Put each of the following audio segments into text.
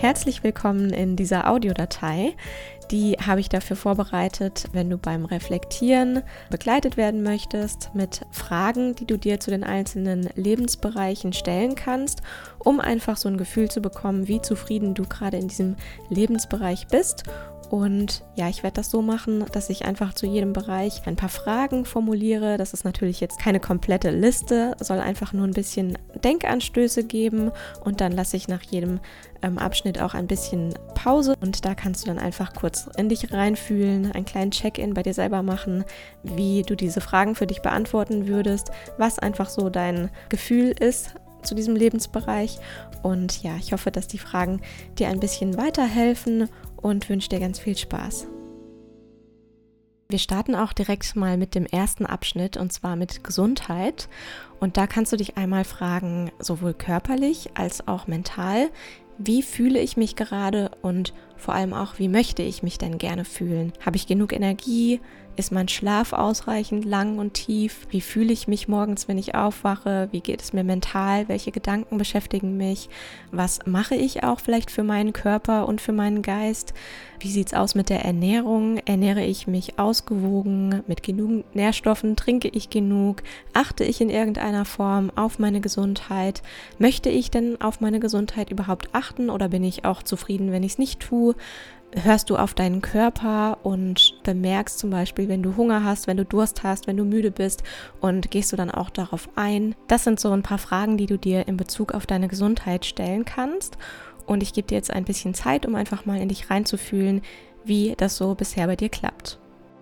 Herzlich willkommen in dieser Audiodatei. Die habe ich dafür vorbereitet, wenn du beim Reflektieren begleitet werden möchtest mit Fragen, die du dir zu den einzelnen Lebensbereichen stellen kannst, um einfach so ein Gefühl zu bekommen, wie zufrieden du gerade in diesem Lebensbereich bist. Und ja, ich werde das so machen, dass ich einfach zu jedem Bereich ein paar Fragen formuliere. Das ist natürlich jetzt keine komplette Liste, soll einfach nur ein bisschen Denkanstöße geben und dann lasse ich nach jedem Abschnitt auch ein bisschen Pause und da kannst du dann einfach kurz in dich reinfühlen, einen kleinen Check-in bei dir selber machen, wie du diese Fragen für dich beantworten würdest, was einfach so dein Gefühl ist zu diesem Lebensbereich. Und ja, ich hoffe, dass die Fragen dir ein bisschen weiterhelfen und wünsche dir ganz viel Spaß. Wir starten auch direkt mal mit dem ersten Abschnitt und zwar mit Gesundheit. Und da kannst du dich einmal fragen, sowohl körperlich als auch mental, wie fühle ich mich gerade und vor allem auch, wie möchte ich mich denn gerne fühlen? Habe ich genug Energie? Ist mein Schlaf ausreichend lang und tief? Wie fühle ich mich morgens, wenn ich aufwache? Wie geht es mir mental? Welche Gedanken beschäftigen mich? Was mache ich auch vielleicht für meinen Körper und für meinen Geist? Wie sieht es aus mit der Ernährung? Ernähre ich mich ausgewogen, mit genug Nährstoffen? Trinke ich genug? Achte ich in irgendeiner Form auf meine Gesundheit? Möchte ich denn auf meine Gesundheit überhaupt achten oder bin ich auch zufrieden, wenn ich es nicht tue? Hörst du auf deinen Körper und bemerkst zum Beispiel, wenn du Hunger hast, wenn du Durst hast, wenn du müde bist und gehst du dann auch darauf ein? Das sind so ein paar Fragen, die du dir in Bezug auf deine Gesundheit stellen kannst. Und ich gebe dir jetzt ein bisschen Zeit, um einfach mal in dich reinzufühlen, wie das so bisher bei dir klappt.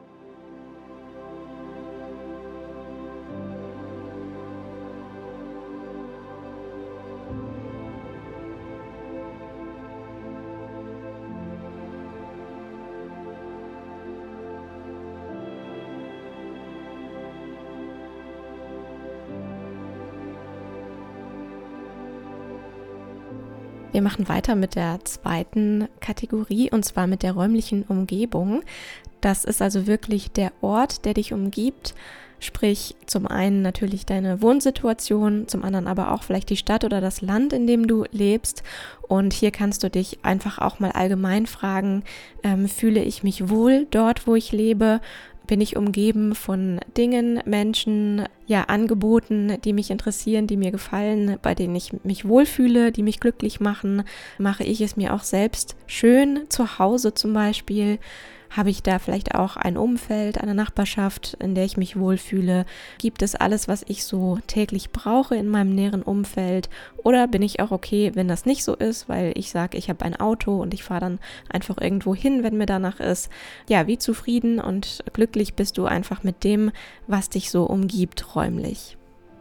Wir machen weiter mit der zweiten Kategorie und zwar mit der räumlichen Umgebung. Das ist also wirklich der Ort, der dich umgibt, sprich zum einen natürlich deine Wohnsituation, zum anderen aber auch vielleicht die Stadt oder das Land, in dem du lebst. Und hier kannst du dich einfach auch mal allgemein fragen, fühle ich mich wohl dort, wo ich lebe? Bin ich umgeben von Dingen, Menschen, Angeboten, die mich interessieren, die mir gefallen, bei denen ich mich wohlfühle, die mich glücklich machen? Mache ich es mir auch selbst schön zu Hause zum Beispiel? Habe ich da vielleicht auch ein Umfeld, eine Nachbarschaft, in der ich mich wohlfühle? Gibt es alles, was ich so täglich brauche in meinem näheren Umfeld? Oder bin ich auch okay, wenn das nicht so ist, weil ich sage, ich habe ein Auto und ich fahre dann einfach irgendwo hin, wenn mir danach ist? Ja, wie zufrieden und glücklich bist du einfach mit dem, was dich so umgibt räumlich?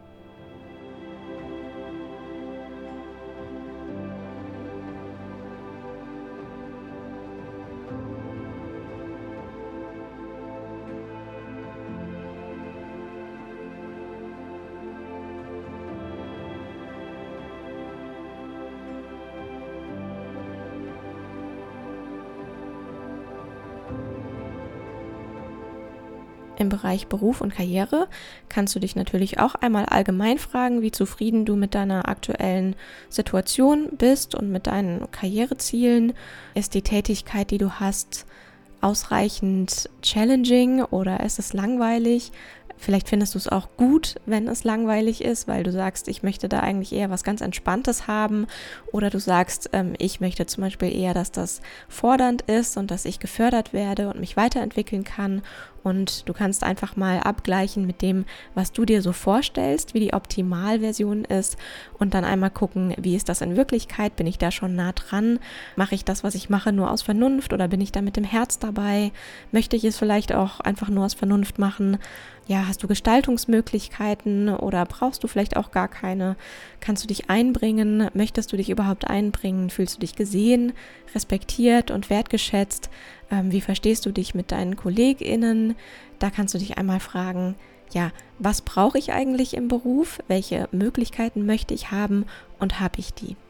Im Bereich Beruf und Karriere kannst du dich natürlich auch einmal allgemein fragen, wie zufrieden du mit deiner aktuellen Situation bist und mit deinen Karrierezielen. Ist die Tätigkeit, die du hast, ausreichend challenging oder ist es langweilig? Vielleicht findest du es auch gut, wenn es langweilig ist, weil du sagst, ich möchte da eigentlich eher was ganz Entspanntes haben. Oder du sagst, ich möchte zum Beispiel eher, dass das fordernd ist und dass ich gefördert werde und mich weiterentwickeln kann. Und du kannst einfach mal abgleichen mit dem, was du dir so vorstellst, wie die Optimalversion ist und dann einmal gucken, wie ist das in Wirklichkeit? Bin ich da schon nah dran? Mache ich das, was ich mache, nur aus Vernunft oder bin ich da mit dem Herz dabei? Möchte ich es vielleicht auch einfach nur aus Vernunft machen? Ja, hast du Gestaltungsmöglichkeiten oder brauchst du vielleicht auch gar keine? Kannst du dich einbringen? Möchtest du dich überhaupt einbringen? Fühlst du dich gesehen, respektiert und wertgeschätzt? Wie verstehst du dich mit deinen KollegInnen? Da kannst du dich einmal fragen, was brauche ich eigentlich im Beruf? Welche Möglichkeiten möchte ich haben und habe ich die?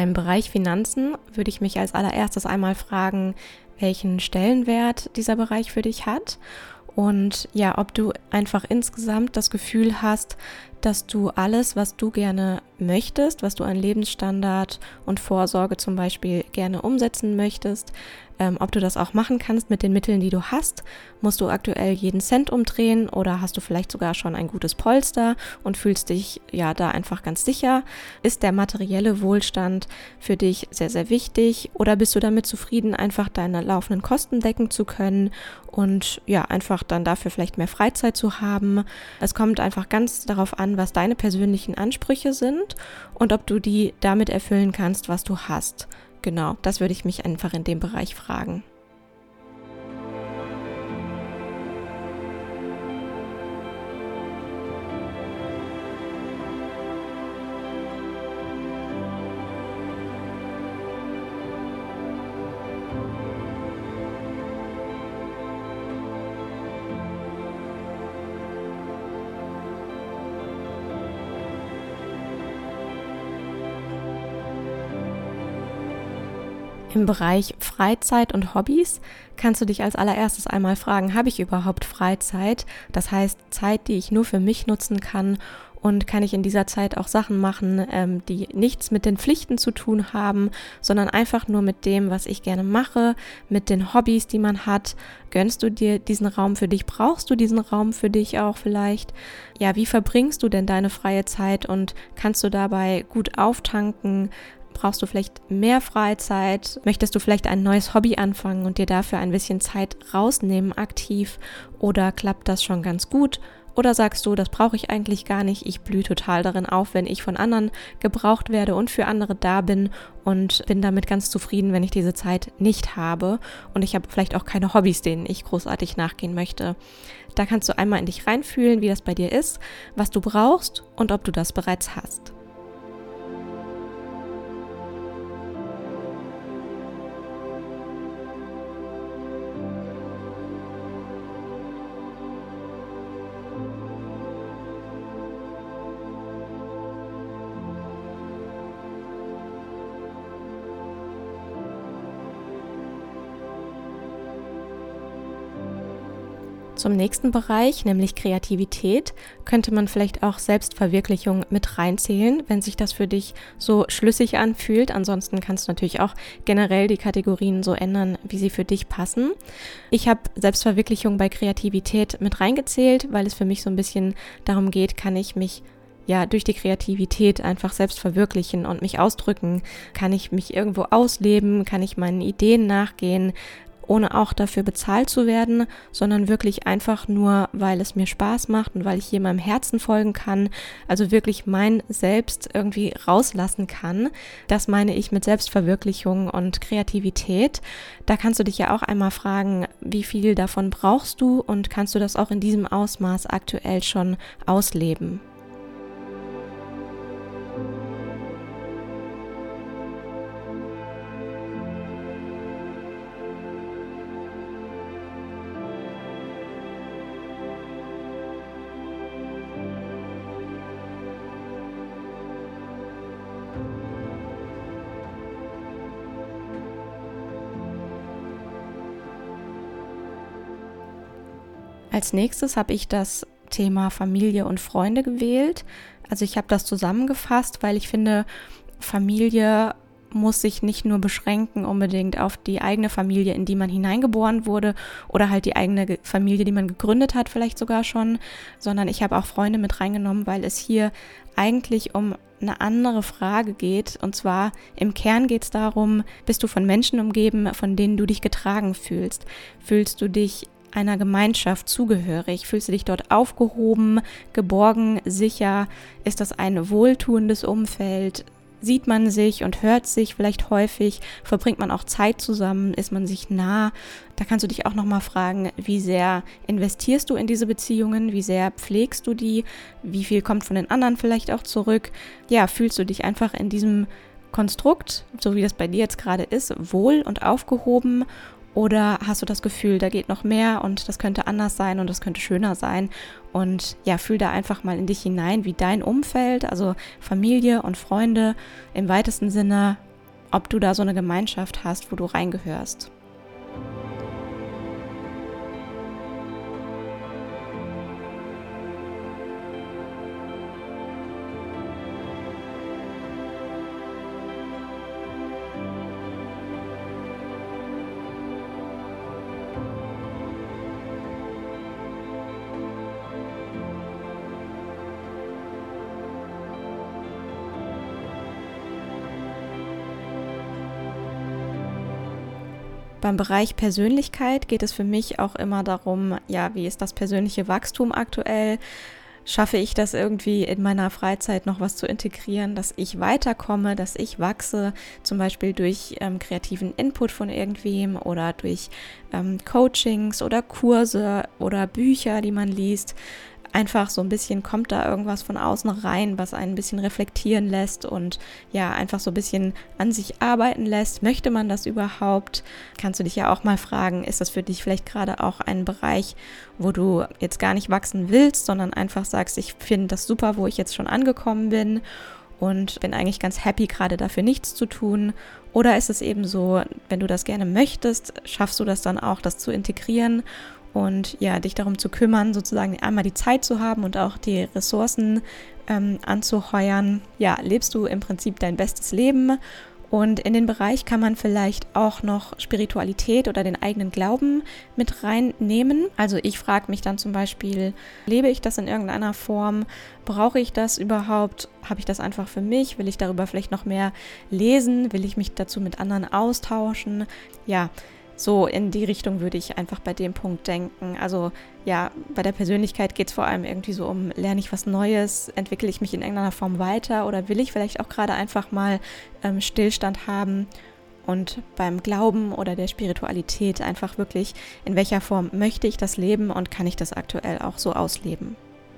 Beim Bereich Finanzen würde ich mich als allererstes einmal fragen, welchen Stellenwert dieser Bereich für dich hat und ja, ob du einfach insgesamt das Gefühl hast, dass du alles, was du gerne möchtest, was du an Lebensstandard und Vorsorge zum Beispiel gerne umsetzen möchtest, ob du das auch machen kannst mit den Mitteln, die du hast. Musst du aktuell jeden Cent umdrehen oder hast du vielleicht sogar schon ein gutes Polster und fühlst dich ja da einfach ganz sicher? Ist der materielle Wohlstand für dich sehr, sehr wichtig oder bist du damit zufrieden, einfach deine laufenden Kosten decken zu können und ja, einfach dann dafür vielleicht mehr Freizeit zu haben? Es kommt einfach ganz darauf an, was deine persönlichen Ansprüche sind und ob du die damit erfüllen kannst, was du hast. Genau, das würde ich mich einfach in dem Bereich fragen. Im Bereich Freizeit und Hobbys kannst du dich als allererstes einmal fragen, habe ich überhaupt Freizeit? Das heißt, Zeit, die ich nur für mich nutzen kann, und kann ich in dieser Zeit auch Sachen machen, die nichts mit den Pflichten zu tun haben, sondern einfach nur mit dem, was ich gerne mache, mit den Hobbys, die man hat. Gönnst du dir diesen Raum für dich? Brauchst du diesen Raum für dich auch vielleicht? Ja, wie verbringst du denn deine freie Zeit und kannst du dabei gut auftanken? Brauchst du vielleicht mehr Freizeit? Möchtest du vielleicht ein neues Hobby anfangen und dir dafür ein bisschen Zeit rausnehmen, aktiv? Oder klappt das schon ganz gut? Oder sagst du, das brauche ich eigentlich gar nicht, ich blühe total darin auf, wenn ich von anderen gebraucht werde und für andere da bin und bin damit ganz zufrieden, wenn ich diese Zeit nicht habe und ich habe vielleicht auch keine Hobbys, denen ich großartig nachgehen möchte. Da kannst du einmal in dich reinfühlen, wie das bei dir ist, was du brauchst und ob du das bereits hast. Zum nächsten Bereich, nämlich Kreativität, könnte man vielleicht auch Selbstverwirklichung mit reinzählen, wenn sich das für dich so schlüssig anfühlt. Ansonsten kannst du natürlich auch generell die Kategorien so ändern, wie sie für dich passen. Ich habe Selbstverwirklichung bei Kreativität mit reingezählt, weil es für mich so ein bisschen darum geht, kann ich mich durch die Kreativität einfach selbst verwirklichen und mich ausdrücken? Kann ich mich irgendwo ausleben? Kann ich meinen Ideen nachgehen? Ohne auch dafür bezahlt zu werden, sondern wirklich einfach nur, weil es mir Spaß macht und weil ich hier meinem Herzen folgen kann, also wirklich mein Selbst irgendwie rauslassen kann. Das meine ich mit Selbstverwirklichung und Kreativität. Da kannst du dich ja auch einmal fragen, wie viel davon brauchst du und kannst du das auch in diesem Ausmaß aktuell schon ausleben? Als nächstes habe ich das Thema Familie und Freunde gewählt. Also ich habe das zusammengefasst, weil ich finde, Familie muss sich nicht nur beschränken unbedingt auf die eigene Familie, in die man hineingeboren wurde oder halt die eigene Familie, die man gegründet hat, vielleicht sogar schon, sondern ich habe auch Freunde mit reingenommen, weil es hier eigentlich um eine andere Frage geht. Und zwar im Kern geht es darum, bist du von Menschen umgeben, von denen du dich getragen fühlst? Fühlst du dich einer Gemeinschaft zugehörig? Fühlst du dich dort aufgehoben, geborgen, sicher? Ist das ein wohltuendes Umfeld? Sieht man sich und hört sich vielleicht häufig? Verbringt man auch Zeit zusammen? Ist man sich nah? Da kannst du dich auch nochmal fragen, wie sehr investierst du in diese Beziehungen? Wie sehr pflegst du die? Wie viel kommt von den anderen vielleicht auch zurück? Ja, fühlst du dich einfach in diesem Konstrukt, so wie das bei dir jetzt gerade ist, wohl und aufgehoben? Oder hast du das Gefühl, da geht noch mehr und das könnte anders sein und das könnte schöner sein? Und ja, fühl da einfach mal in dich hinein, wie dein Umfeld, also Familie und Freunde im weitesten Sinne ob du da so eine Gemeinschaft hast, wo du reingehörst. Beim Bereich Persönlichkeit geht es für mich auch immer darum, ja, wie ist das persönliche Wachstum aktuell? Schaffe ich das irgendwie in meiner Freizeit noch was zu integrieren, dass ich weiterkomme, dass ich wachse, zum Beispiel durch kreativen Input von irgendwem oder durch Coachings oder Kurse oder Bücher, die man liest. Einfach so ein bisschen kommt da irgendwas von außen rein, was einen ein bisschen reflektieren lässt und ja, einfach so ein bisschen an sich arbeiten lässt. Möchte man das überhaupt? Kannst du dich ja auch mal fragen, ist das für dich vielleicht gerade auch ein Bereich, wo du jetzt gar nicht wachsen willst, sondern einfach sagst, ich finde das super, wo ich jetzt schon angekommen bin und bin eigentlich ganz happy, gerade dafür nichts zu tun? Oder ist es eben so, wenn du das gerne möchtest, schaffst du das dann auch, das zu integrieren? Und ja, dich darum zu kümmern, sozusagen einmal die Zeit zu haben und auch die Ressourcen anzuheuern. Ja, lebst du im Prinzip dein bestes Leben. Und in den Bereich kann man vielleicht auch noch Spiritualität oder den eigenen Glauben mit reinnehmen. Also ich frage mich dann zum Beispiel, lebe ich das in irgendeiner Form? Brauche ich das überhaupt? Habe ich das einfach für mich? Will ich darüber vielleicht noch mehr lesen? Will ich mich dazu mit anderen austauschen? Ja, so in die Richtung würde ich einfach bei dem Punkt denken. Also ja, bei der Persönlichkeit geht es vor allem irgendwie so um, lerne ich was Neues, entwickle ich mich in irgendeiner Form weiter oder will ich vielleicht auch gerade einfach mal Stillstand haben? Und beim Glauben oder der Spiritualität einfach wirklich, in welcher Form möchte ich das leben und kann ich das aktuell auch so ausleben?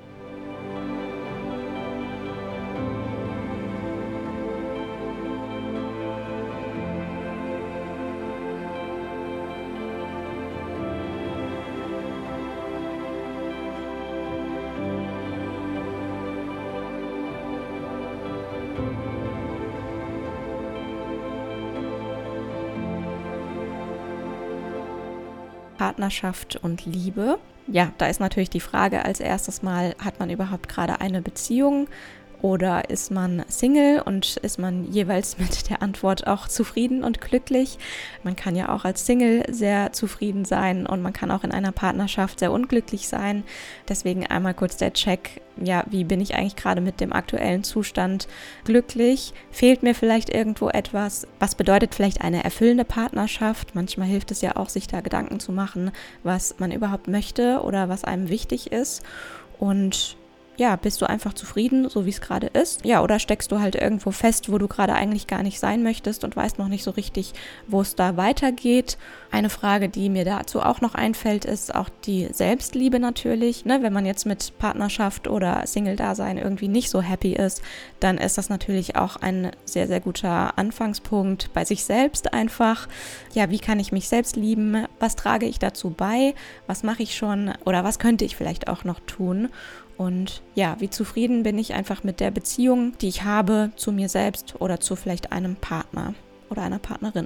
Partnerschaft und Liebe. Ja, da ist natürlich die Frage als erstes mal, hat man überhaupt gerade eine Beziehung oder ist man Single und ist man jeweils mit der Antwort auch zufrieden und glücklich? Man kann ja auch als Single sehr zufrieden sein und man kann auch in einer Partnerschaft sehr unglücklich sein. Deswegen einmal kurz der Check, ja, wie bin ich eigentlich gerade mit dem aktuellen Zustand glücklich? Fehlt mir vielleicht irgendwo etwas? Was bedeutet vielleicht eine erfüllende Partnerschaft? Manchmal hilft es ja auch, sich da Gedanken zu machen, was man überhaupt möchte oder was einem wichtig ist. Und ja, bist du einfach zufrieden, so wie es gerade ist? Ja, oder steckst du halt irgendwo fest, wo du gerade eigentlich gar nicht sein möchtest und weißt noch nicht so richtig, wo es da weitergeht? Eine Frage, die mir dazu auch noch einfällt, ist auch die Selbstliebe natürlich. Ne? Wenn man jetzt mit Partnerschaft oder Single-Dasein irgendwie nicht so happy ist, dann ist das natürlich auch ein sehr, sehr guter Anfangspunkt bei sich selbst einfach. Ja, wie kann ich mich selbst lieben? Was trage ich dazu bei? Was mache ich schon? Oder was könnte ich vielleicht auch noch tun? Und ja, wie zufrieden bin ich einfach mit der Beziehung, die ich habe zu mir selbst oder zu vielleicht einem Partner oder einer Partnerin.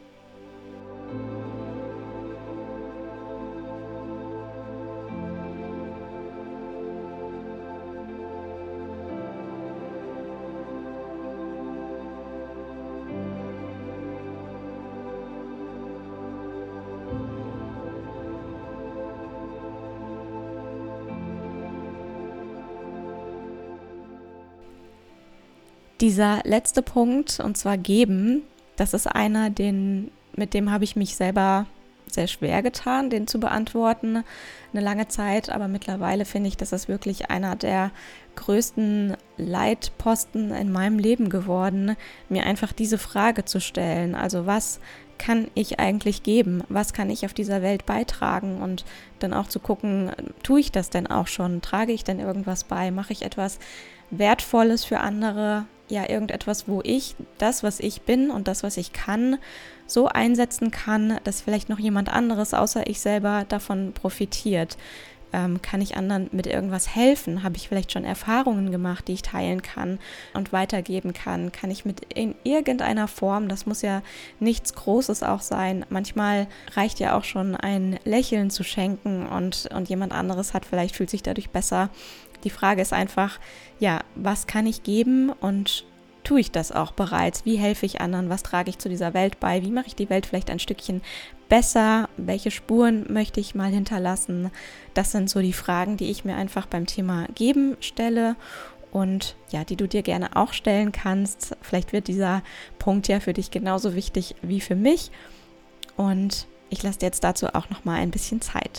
Dieser letzte Punkt, und zwar geben, das ist einer, mit dem habe ich mich selber sehr schwer getan, den zu beantworten, eine lange Zeit, aber mittlerweile finde ich, das ist wirklich einer der größten Leitposten in meinem Leben geworden, mir einfach diese Frage zu stellen, also was kann ich eigentlich geben, was kann ich auf dieser Welt beitragen und dann auch zu gucken, tue ich das denn auch schon, trage ich denn irgendwas bei, mache ich etwas Wertvolles für andere, ja, irgendetwas, wo ich das, was ich bin und das, was ich kann, so einsetzen kann, dass vielleicht noch jemand anderes außer ich selber davon profitiert. Kann ich anderen mit irgendwas helfen? Habe ich vielleicht schon Erfahrungen gemacht, die ich teilen kann und weitergeben kann? Kann ich in irgendeiner Form, das muss ja nichts Großes auch sein, manchmal reicht ja auch schon ein Lächeln zu schenken und jemand anderes fühlt sich dadurch besser. Die Frage ist einfach, ja, was kann ich geben und tue ich das auch bereits? Wie helfe ich anderen? Was trage ich zu dieser Welt bei? Wie mache ich die Welt vielleicht ein Stückchen besser? Welche Spuren möchte ich mal hinterlassen? Das sind so die Fragen, die ich mir einfach beim Thema Geben stelle und ja, die du dir gerne auch stellen kannst. Vielleicht wird dieser Punkt ja für dich genauso wichtig wie für mich und ich lasse dir jetzt dazu auch noch mal ein bisschen Zeit.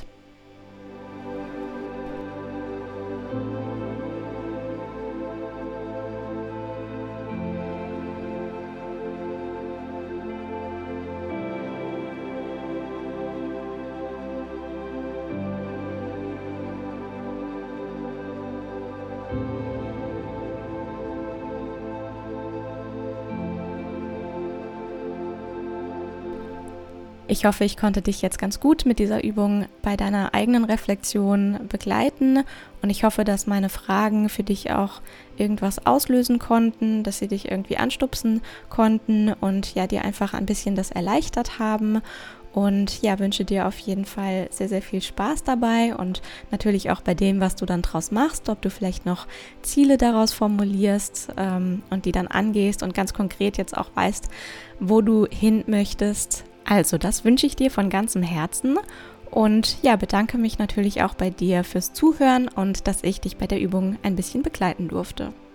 Ich hoffe, ich konnte dich jetzt ganz gut mit dieser Übung bei deiner eigenen Reflexion begleiten und ich hoffe, dass meine Fragen für dich auch irgendwas auslösen konnten, dass sie dich irgendwie anstupsen konnten und ja, dir einfach ein bisschen das erleichtert haben. Und ja, wünsche dir auf jeden Fall sehr, sehr viel Spaß dabei und natürlich auch bei dem, was du dann draus machst, ob du vielleicht noch Ziele daraus formulierst und die dann angehst und ganz konkret jetzt auch weißt, wo du hin möchtest. Also, das wünsche ich dir von ganzem Herzen und ja, bedanke mich natürlich auch bei dir fürs Zuhören und dass ich dich bei der Übung ein bisschen begleiten durfte.